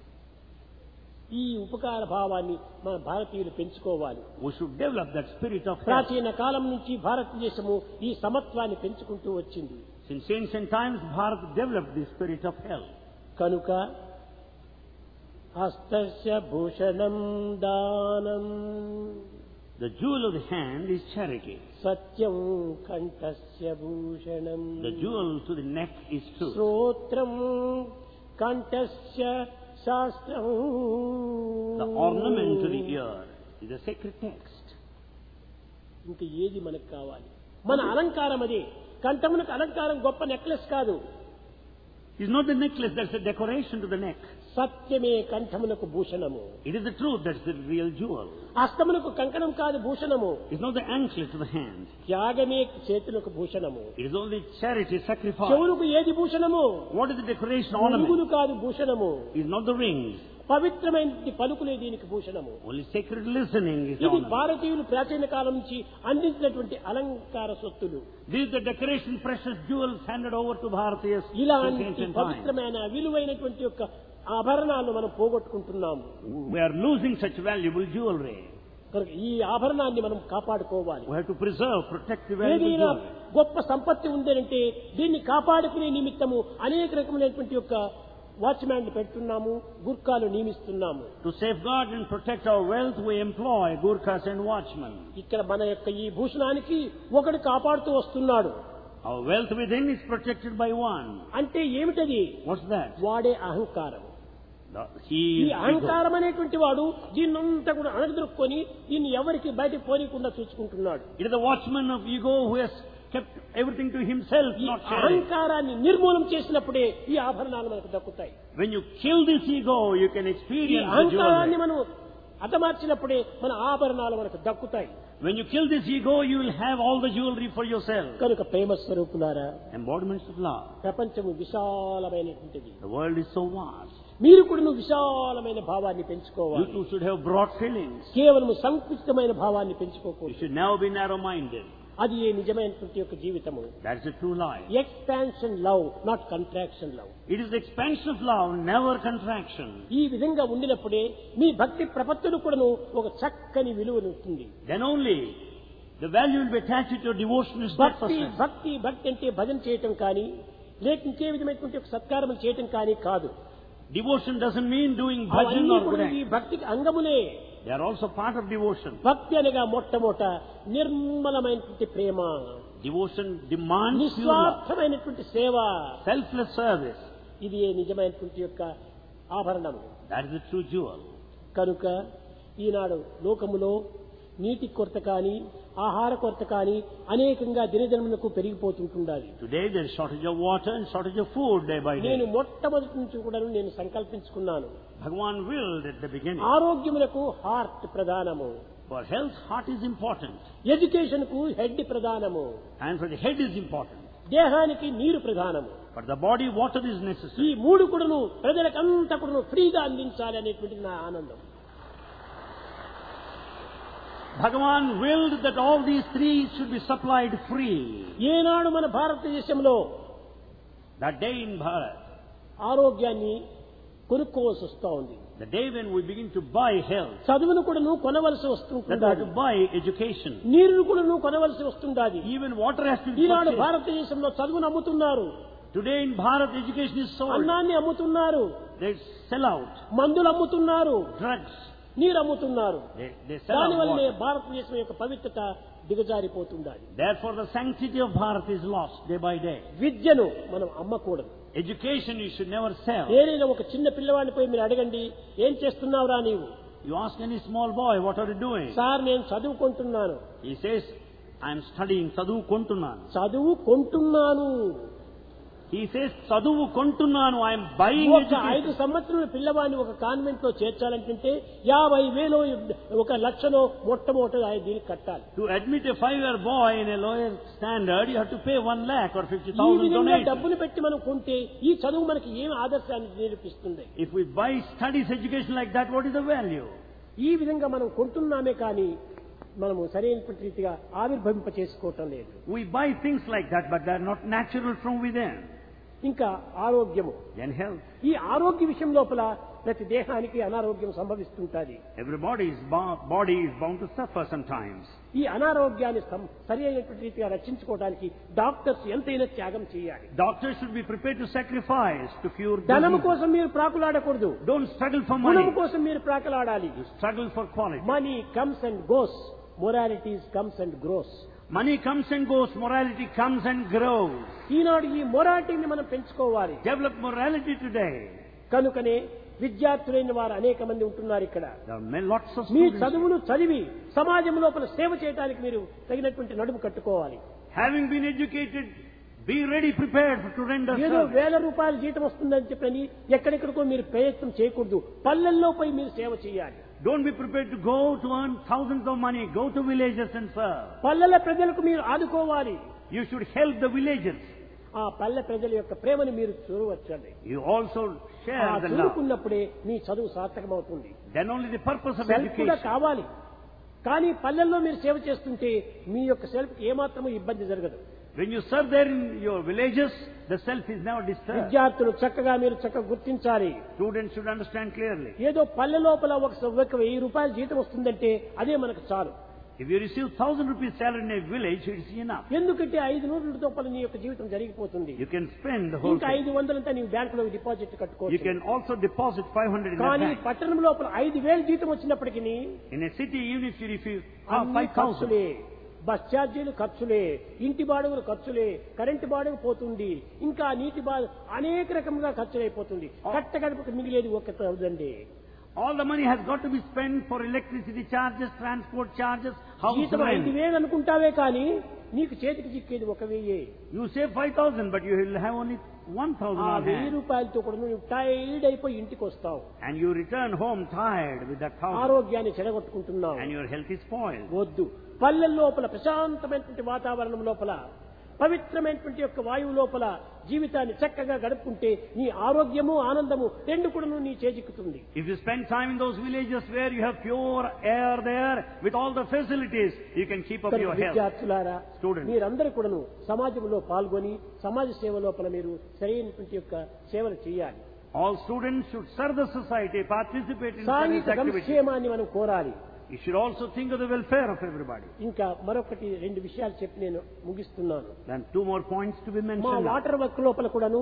ఈ ఉపకార భావాన్ని మన భారతీయులు పెంచుకోవాలి. We should develop that spirit of help. ప్రాచీన కాలం నుంచి భారతదేశము ఈ సమత్వాన్ని పెంచుకుంటూ వచ్చింది. Since ancient times, Bharat developed the spirit of help. కనుక హస్తస్య భూషణం దానం. The jewel of the hand is charity. Satyam కంఠస్య Bhushanam. The jewel to the neck is truth. శ్రోత్రం కంఠస్య శాస్త్రం. The ornament to the ear is a sacred text. ఇంక ఏది మనకు కావాలి? మన అలంకారం అది. కంఠమునకు అలంకారం గొప్ప నెక్లెస్ కాదు. It's not the necklace, that's a decoration to the neck. సత్యమే కంఠమునకు భూషణము. It is the truth that's the real jewel. హస్తమునకు కంకణం కాదు భూషణము. It's not the anklet to the hand. త్యాగమే చేతులకు భూషణము. It is only charity, sacrifice. చెవులకు ఏది భూషణము? What is the decoration, ornament? మురుగులు కాదు భూషణము. It's not the rings. పవిత్రమైన పలుకులే దీనికి భూషణము. Only sacred listening is the ఇది ornament. భారతీయులు ప్రాచీన కాలం నుంచి అందించినటువంటి అలంకార సొత్తులు. This is the decoration, precious jewels handed over to Bharatiyas since ఇలాంటి ancient times. పవిత్రమైన విలువైనటువంటి యొక్క ఆభరణాలను మనం పోగొట్టుకుంటున్నాము. We are losing such valuable jewelry. కనుక ఈ ఆభరణాన్ని మనం కాపాడుకోవాలి. We have to preserve, protect the valuable ఏదైనా jewelry. గొప్ప సంపత్తి ఉందంటే దీన్ని కాపాడుకునే నిమిత్తము అనేక రకమైనటువంటి యొక్క వాచ్మ్యాన్ పెడుతున్నాము, గుర్ఖాలు నియమిస్తున్నాము. To safeguard and protect our wealth, we employ Gurkhas and watchmen. ఇక్కడ మన యొక్క ఈ భూషణానికి ఒకడు కాపాడుతూ వస్తున్నాడు. Our wealth within is protected by one. అంటే ఏమిటది? What's that? వాడే అహంకారం. He ఈ is అహంకారం ego. అనేటువంటి వాడు దీన్నంతా కూడా అణగదొక్కుని దీన్ని ఎవరికి బయటకు పోనీకుండా చూసుకుంటున్నాడు. It is the watchman of ego who has kept everything to himself, ఈ not sharing. అహంకారాన్ని నిర్మూలన చేసినప్పుడే ఈ ఆభరణాలు మనకు దక్కుతాయి. When you kill this ego, you can ఈ experience the అహంకారాన్ని jewelry. మనం హతమార్చినప్పుడే మన ఆభరణాలు మనకు దక్కుతాయి. When you kill this ego, you will have all the jewelry for yourself. కనుక ప్రేమ స్వరూపులారా, Embodiments of love. ప్రపంచము విశాలమైనటువంటిది. The world is so vast. మీరు కూడా విశాలమైన భావాన్ని You పెంచుకోవాలి. too should have broad feelings. కేవలం సంకుచితమైన భావాన్ని You పెంచుకోకూడదు. should never be narrow-minded. అది ఏ నిజమైనటువంటి యొక్క జీవితము. That's the true life. Expansion love, not contraction love. It is the expansion of love, never contraction. ఈ విధంగా ఉండినప్పుడే మీ భక్తి ప్రపత్తులు కూడాను ఒక చక్కని విలువనుంటుంది. Then only the value will be attached to your devotion is భక్తి steadfastness. భక్తి భక్తి అంటే భజన చేయటం కానీ లేక ఇంకే విధమైనటువంటి ఒక సత్కారం చేయటం కానీ కాదు. Devotion doesn't mean doing bhajan అవన్నీ or కూడా good ఈ act. భక్తికి అంగములే. They are also part of devotion. భక్తి అనగా మొట్టమొదట నిర్మలమైనటువంటి ప్రేమ, Devotion demands pure love, నిస్వార్థమైనటువంటి సేవ. selfless service. ఇది ఏ నిజమైనటువంటి యొక్క ఆభరణం. That is the true jewel. కనుక ఈనాడు లోకములో నీటి కొరత కానీ ఆహార కొరత కానీ అనేకంగా దినదినములకు పెరిగిపోతుంటుండాలి. Today there is shortage of water and shortage of food day by day. నేను మొట్టమొదటి నుంచి కూడా నేను సంకల్పించుకున్నాను, Bhagavan willed at the beginning. ఆరోగ్యములకు హార్ట్ ప్రధానము, For health, heart is important. Education కు హెడ్ ప్రధానము, And for the head is important. దేహానికి నీరు ప్రధానము. For the body, water is ఈ necessary. మూడు కూడాను ప్రజలకంతా కూడాను ఫ్రీగా అందించాలి అనేటువంటిది నా ఆనందం. Bhagavan willed that all these three should be supplied free. ఏనాడు మన భారతదేశంలో That day in Bharat, ఆరోగ్యాన్ని కొనుక్కోవాల్సి వస్తూ ఉంది. the day when we begin to buy health, చదువును కూడాను కొనవలసి that we have వస్తుంటుంది, to buy education. నీరును కూడాను కొనవలసి వస్తుండాది. Even water has to be Eenadu purchased. భారతదేశంలో చదువును అమ్ముతున్నారు, Today in Bharat, education is sold. అన్నాన్ని అమ్ముతున్నారు, They sell out మందులు అమ్ముతున్నారు, drugs. నీరు అమ్ముతున్నారు. They sell out దానివల్లనే water. భారతదేశం యొక్క పవిత్రత దిగజారిపోతుండాలి. Therefore, the sanctity of Bharat is lost day by day. విద్యను మనం అమ్మకూడదు. Education you should never sell. ఏదైనా ఒక చిన్న పిల్లవాడిని పోయి మీరు అడగండి, ఏం చేస్తున్నావురా నీవు? You ask any small boy, what are you doing? Sir నేను చదువుకుంటున్నాను. He says, I am studying Sadhu Kontunan. చదువుకుంటున్నాను. He says, Sadhu Kontunan, I am buying ఒక 5 education. సంవత్సరాల పిల్లవాడిని ఒక కాన్వెంట్ లో చేర్చాలంటే 50,000 1 లక్షలో మొట్టమొదటి ఆయన దీనికి కట్టాలి. To admit a 5-year boy in a lower standard, you have to pay 1 lakh or ఈ 50,000 విధంగా donation. డబ్బులు పెట్టి మనం కొంటే ఈ చదువు మనకి ఏం ఆదర్శాన్ని నేర్పిస్తుంది? If we buy studies education like that, what is the value? ఈ విధంగా మనం కొంటున్నామే కానీ మనము సరైనటువంటి రీతిగా ఆవిర్భవింప చేసుకోవటం లేదు. We buy things like that, but they are not natural from within. ఇంకా ఆరోగ్యము. then health. ఈ ఆరోగ్య విషయం లోపల ప్రతి దేహానికి అనారోగ్యం సంభవిస్తుంటది. Everybody's body is bound to suffer sometimes. ఈ అనారోగ్యాన్ని సరి అయినటువంటి రీతిగా రక్షించుకోవడానికి డాక్టర్స్ ఎంతైనా త్యాగం చేయాలి. Doctors should be prepared to sacrifice to cure ధనము disease. కోసం మీరు ప్రాకులాడకూడదు. Don't struggle for గుణము money. కోసం మీరు ప్రాకులాడాలి. You struggle for quality. Money comes and goes, moralities comes and grows. Money comes and goes, morality comes and grows. ఈనాడు ఈ మొరాలిటీని మనం పెంచుకోవాలి. Develop morality today. కనుకనే విద్యార్థులైన వారు అనేక మంది ఉంటున్నారు ఇక్కడ. There are lots of me students. చదువులు చదివి సమాజం లోపల సేవ చేయడానికి మీరు తగినటువంటి నడుము కట్టుకోవాలి. Having been educated, be ready, prepared to render ఏదో service. 1000 రూపాయలు జీతం వస్తుందని చెప్పని ఎక్కడెక్కడికో మీరు ప్రయత్నం చేయకూడదు. పల్లెల్లో పోయి మీరు సేవ చేయాలి. Don't be prepared to go to earn thousands of money. Go to villages and serve. పల్లెల ప్రజలకు మీరు ఆదుకోవాలి. You should help the villagers. ఆ పల్లె ప్రజల యొక్క ప్రేమను మీరు చూడవచ్చండి. You also share the love. చూరుకున్నప్పుడే మీ చదువు సార్థకమవుతుంది. Then only the purpose of self కూడా education. కావాలి. కానీ పల్లెల్లో మీరు సేవ చేస్తుంటే మీ యొక్క సెల్ఫ్ ఏమాత్రమూ ఇబ్బంది జరగదు. When you serve there in your villages, the self is never disturbed. విద్యార్థులు చక్కగా మీరు చక్కగా గుర్తించాలి. Students should understand clearly. ఏదో పల్లె లోపల ఒక 1000 రూపాయలు జీతం వస్తుందంటే అదే మనకు చాలు. If you receive 1000 rupees salary in a village, it is enough. ఎందుకంటే 500 రూపాయలు నీ యొక్క జీవితం జరిగిపోతుంది. You can spend the whole ఇంకా thing. 500 అంతా నీవు బ్యాంకులో డిపాజిట్ You కట్టుకోవచ్చు. can also deposit 500 in the కానీ bank. పట్టణం లోపల 5000 జీతం వచ్చినప్పటికీ In a city, even if you receive అన్ని 5,000, ఖర్చులే, బస్ ఛార్జీలు ఖర్చులే, ఇంటి బాడుగులు ఖర్చులే, కరెంటు బాడుగు పోతుంది, ఇంకా నీటి బాడు అనేక రకంగా ఖర్చులైపోతుంది. కట్ట గడపకు మిగిలేది 1,000. all the money has got to be spent for electricity charges, transport charges, house జీతం rent. 5000 అనుకుంటావే కానీ నీకు చేతికి చిక్కేది 1000. You save 5,000, but you will have only 1,000 ఆ on 1000 hand. రూపాయలతో కూడా నువ్వు టైర్డ్ అయిపోయి ఇంటికి వస్తావు. And you return home tired with that 1,000. ఆరోగ్యాన్ని చెడగొట్టుకుంటున్నావు. And your health is spoiled. వద్దు. పల్లెల లోపల ప్రశాంతమైనటువంటి వాతావరణం లోపల పవిత్రమైనటువంటి యొక్క వాయువు లోపల జీవితాన్ని చక్కగా గడుపుకుంటే నీ ఆరోగ్యము ఆనందము రెండు కూడా నీ చేజిక్కుతుంది. If you spend time in those villages where you have pure air there with all the facilities, you can keep up your health. విద్యార్థులారా, Students. మీరందరూ కూడాను సమాజంలో పాల్గొని సమాజ సేవ లోపల మీరు సరైనటువంటి యొక్క సేవలు చేయాలి. All students should serve the society, participate in సాంఘిక service activities. సంక్షేమాన్ని మనం కోరాలి. You should also think of the welfare of everybody. ఇంకా మరొకటి 2 విషయాలు చెప్పి నేను ముగిస్తున్నాను. Then 2 more points to be మా mentioned. now. వాటర్ వర్క్ లోపల కూడాను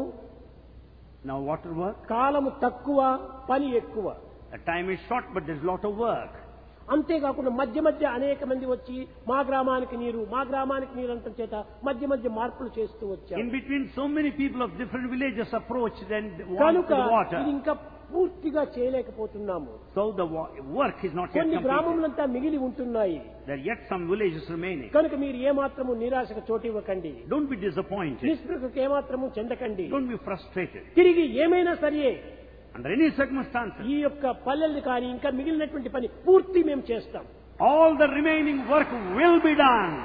Now water work, కాలము తక్కువ, పని ఎక్కువ. the time is short, but there's a lot of work. అంతేకాకుండా మధ్య మధ్య అనేక మంది వచ్చి మా గ్రామానికి నీరు అంతం చేత మధ్య మధ్య మార్పులు చేస్తూ వచ్చారు. In between, so many people of different villages approached and want కనుక the ఇది water. ఇంకా పూర్తిగా చేయలేకపోతున్నాము. So the work is not yet కొన్ని completed. గ్రామములంతా మిగిలి ఉంటున్నాయి. There are yet some villages remaining. కనుక మీరు ఏమాత్రము నిరాశకు చోటు ఇవ్వకండి. Don't be disappointed. నిస్పృహకు ఏమాత్రము చెందకండి. Don't be frustrated. తిరిగి ఏమైనా సరే Under any circumstances, ఈ యొక్క పల్లెల్ని కానీ ఇంకా మిగిలినటువంటి పని పూర్తి మేము చేస్తాం. all the remaining work will be done.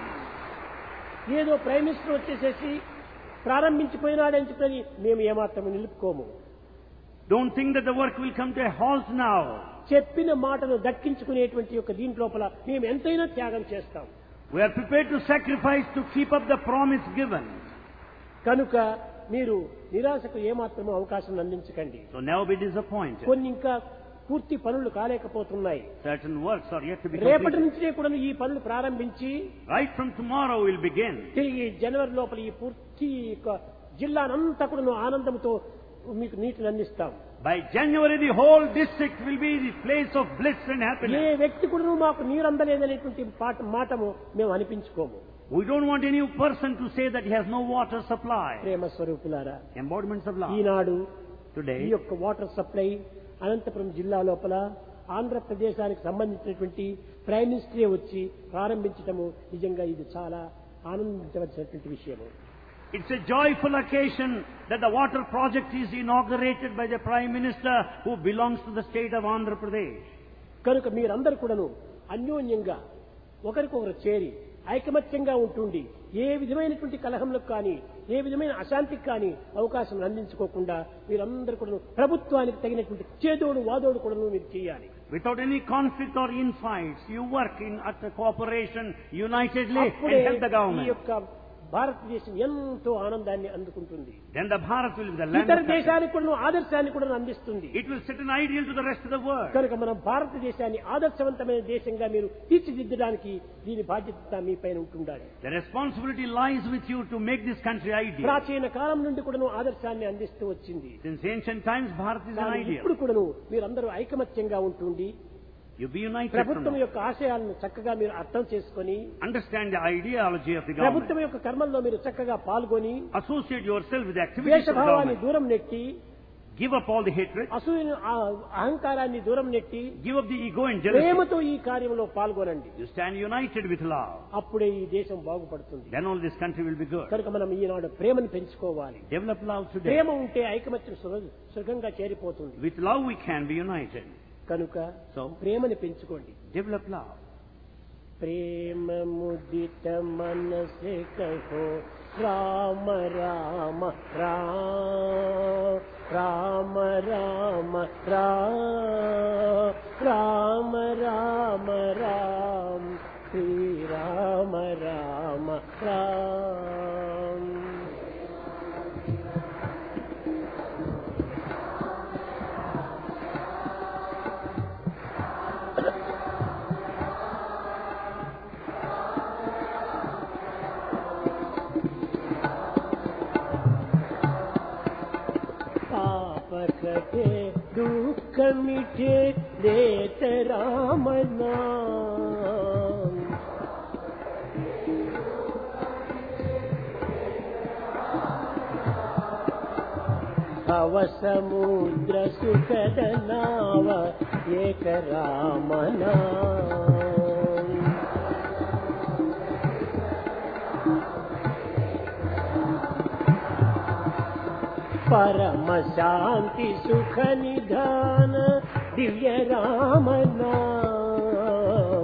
ఏదో ప్రైమ్ మినిస్టర్ వచ్చేసేసి ప్రారంభించిపోయినాడని చెప్పని మేము ఏమాత్రము నిలుపుకోము. Don't think that the work will come to a halt now. చెప్పిన మాటను దక్కించుకునేటువంటి యొక్క దీంట్లోపల మేము ఎంతైనా త్యాగం చేస్తాం. We are prepared to sacrifice to keep up the promise given. కనుక మీరు నిరాశకు ఏమాత్రము అవకాశం అందించకండి. So never be disappointed. కొన్ని ఇంకా పూర్తి పనులు కాలేకపోతున్నాయి. Certain works are yet to be రేపటి completed. నుంచే కూడా ఈ పనులు ప్రారంభించి Right from tomorrow we'll begin. తిరిగి జనవరి లోపల ఈ పూర్తి యొక్క జిల్లానంతా కూడా ఆనందంతో మీకు నీటిని అందిస్తాం. By January the whole district will be the place of bliss and A happiness. వ్యక్తి కూడా మాకు నీరు అందలేదనేటువంటి మాటము మేము అనిపించుకోము. We don't want any person to say that he has no water supply. ప్రేమ స్వరూపులారా, Embodiments of love. Eenadu Today, ఈ యొక్క వాటర్ సప్లై అనంతపురం జిల్లా లోపల ఆంధ్రప్రదేశానికి సంబంధించినటువంటి ప్రైమ్ మినిస్టరే వచ్చి ప్రారంభించటము నిజంగా ఇది చాలా ఆనందించవలసినటువంటి విషయము. it's a joyful occasion that the water project is inaugurated by the Prime Minister who belongs to the state of Andhra Pradesh. కనుక మీరందరూ కూడాను అన్యోన్యంగా ఒకరికొకరు చేరి ఐకమత్యంగా ఉంటుండి ఏ విధమైనటువంటి కలహంలకు కానీ ఏ విధమైన అశాంతికి కానీ అవకాశం అందించుకోకుండా మీరందరూ కూడా ప్రభుత్వానికి తగినటువంటి చేదోడు వాదోడు కూడా మీరు చేయాలి. Without any conflict or infights, you work in utter cooperation, unitedly, and అప్పుడే help the ఈ government. యొక్క భారతదేశం ఎంతో ఆనందాన్ని అందుకుంటుంది. Then the Bharat will be the land ఇతర of happiness. దేశానికి కూడా ఆదర్శాన్ని కూడా అందిస్తుంది. It will set an ideal to the rest of the world. కనుక మనం భారతదేశాన్ని ఆదర్శవంతమైన దేశంగా మీరు తీర్చిదిద్దడానికి దీని బాధ్యత మీ పైన ఉంటుండాలి. The responsibility lies with you to make this country ideal. ప్రాచీన కాలం నుండి కూడా ఆదర్శాన్ని అందిస్తూ వచ్చింది. Since ancient times, Bharat is an ideal. ఇప్పుడు కూడా మీరందరూ ఐకమత్యంగా ఉంటుండి You be united. ప్రభుత్వం యొక్క ఆశయాలను చక్కగా మీరు అర్థం చేసుకొని understand the ideology of the government. ప్రభుత్వం యొక్క కర్మల్లో మీరు చక్కగా పాల్గొని Associate yourself with the activities of the ద్వేషభావాన్ని government. దూరం నెట్టి Give up all the hatred. అసూయను అహంకారాన్ని దూరం నెట్టి Give up the ego and jealousy. ప్రేమతో ఈ కార్యంలో పాల్గొనండి. You stand united with love. అప్పుడే ఈ దేశం బాగుపడుతుంది. Then all this country will be good. కనుక మనం ఈనాడు ప్రేమను పెంచుకోవాలి. Develop love today. ప్రేమ ఉంటే ఐకమత్యం సులభంగా చేరిపోతుంది. With love we can be united. కనుక So ప్రేమని పెంచుకోండి. develop love. ప్రేమ ముదిత మనసే కహో రామ రామ రామ రామ రామ రామ రామ శ్రీ రామ రామ రామ. कटे दुख मिटे देत राम नाम. भव समुद्र सुखद नाव एक राम नाम. परम शांति सुख निधान दिव्य राम नाम.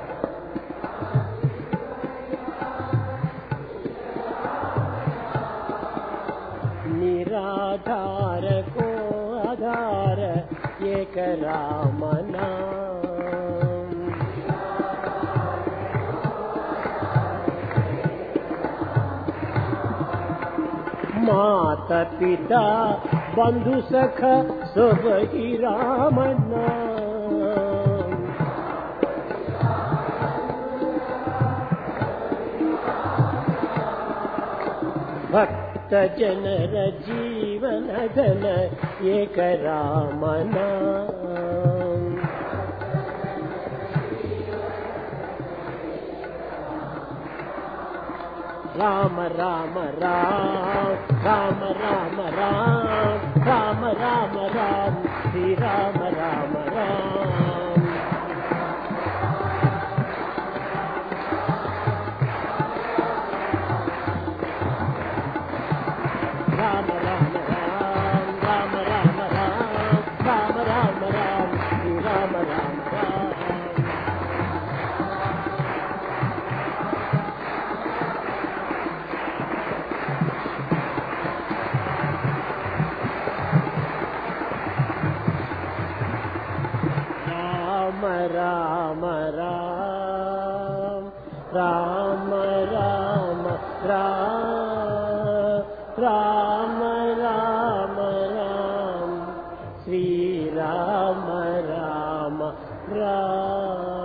निराधार को आधार एक राम नाम. माता पिता बंधु सख सब ही राम नाम. भक्त जनर जीवन धन एक राम नाम. राम राम राम राम राम राम राम राम राम श्री राम राम राम. राम राम राम राम राम राम राम राम राम श्री राम राम राम. राम राम राम राम राम राम श्री राम राम राम.